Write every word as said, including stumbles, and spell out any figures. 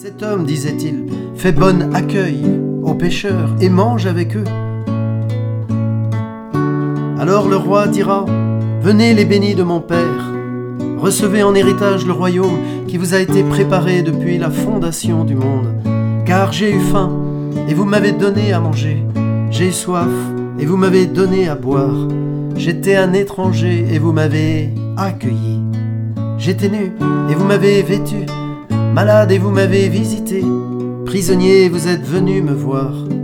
Cet homme, disait-il, fait bon accueil aux pêcheurs et mange avec eux. Alors le roi dira, venez les bénis de mon père, recevez en héritage le royaume qui vous a été préparé depuis la fondation du monde. Car j'ai eu faim et vous m'avez donné à manger, j'ai eu soif et vous m'avez donné à boire, j'étais un étranger et vous m'avez accueilli, j'étais nu et vous m'avez vêtu, malade et vous m'avez visité, prisonnier et vous êtes venu me voir.